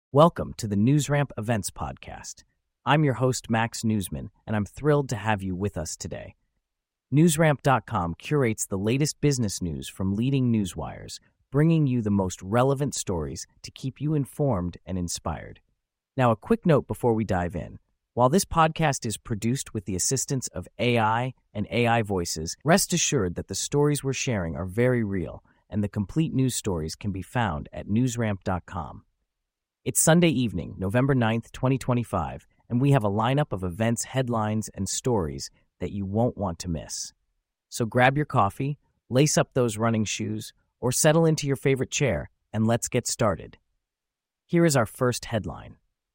Welcome to the NewsRamp Events Podcast. I'm your host, Max Newsman, and I'm thrilled to have you with us today. NewsRamp.com curates the latest business news from leading newswires, bringing you the most relevant stories to keep you informed and inspired. Now, a quick note before we dive in. While this podcast is produced with the assistance of AI and AI voices, rest assured that the stories we're sharing are very real, and the complete news stories can be found at NewsRamp.com. It's Sunday evening, November 9th, 2025, and we have a lineup of events, headlines, and stories that you won't want to miss. So grab your coffee, lace up those running shoes, or settle into your favorite chair, and let's get started. Here is our first headline.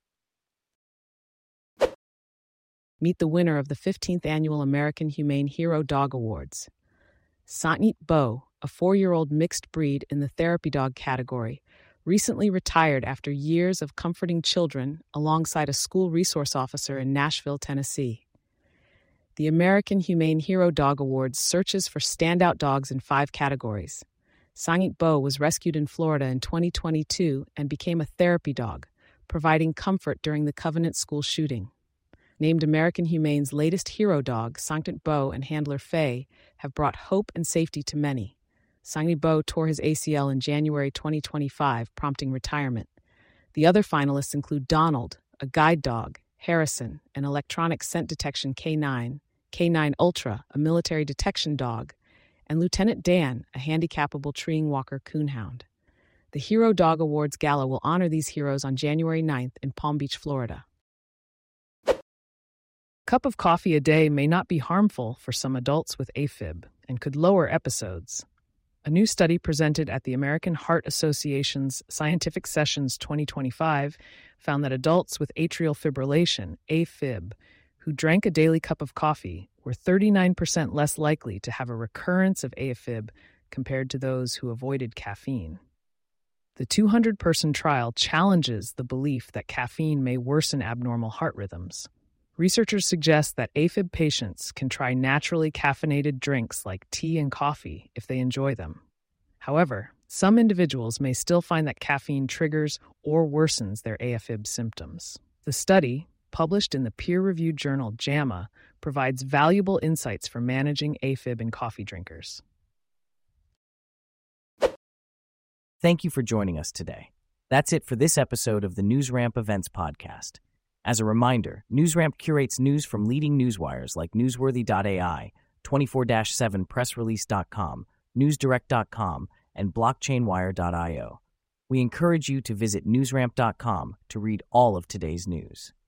Meet the winner of the 15th Annual American Humane Hero Dog Awards. Sanit Bo, a 4-year-old mixed breed in the therapy dog category, recently retired after years of comforting children alongside a school resource officer in Nashville, Tennessee. The American Humane Hero Dog Awards searches for standout dogs in 5 categories. Sanit Bo was rescued in Florida in 2022 and became a therapy dog, providing comfort during the Covenant School shooting. Named American Humane's latest hero dog, Sanit Bo and handler Faye have brought hope and safety to many. Sanit Bo tore his ACL in January 2025, prompting retirement. The other finalists include Donald, a guide dog, Harrison, an electronic scent detection K9, K9 Ultra, a military detection dog, and Lieutenant Dan, a handicapable treeing walker coonhound. The Hero Dog Awards Gala will honor these heroes on January 9th in Palm Beach, Florida. A cup of coffee a day may not be harmful for some adults with AFib and could lower episodes. A new study presented at the American Heart Association's Scientific Sessions 2025 found that adults with atrial fibrillation, AFib, who drank a daily cup of coffee were 39% less likely to have a recurrence of AFib compared to those who avoided caffeine. The 200-person trial challenges the belief that caffeine may worsen abnormal heart rhythms. Researchers suggest that AFib patients can try naturally caffeinated drinks like tea and coffee if they enjoy them. However, some individuals may still find that caffeine triggers or worsens their AFib symptoms. The study, published in the peer-reviewed journal JAMA, provides valuable insights for managing AFib in coffee drinkers. Thank you for joining us today. That's it for this episode of the NewsRamp Events Podcast. As a reminder, NewsRamp curates news from leading newswires like Newsworthy.ai, 24/7pressrelease.com, NewsDirect.com, and BlockchainWire.io. We encourage you to visit NewsRamp.com to read all of today's news.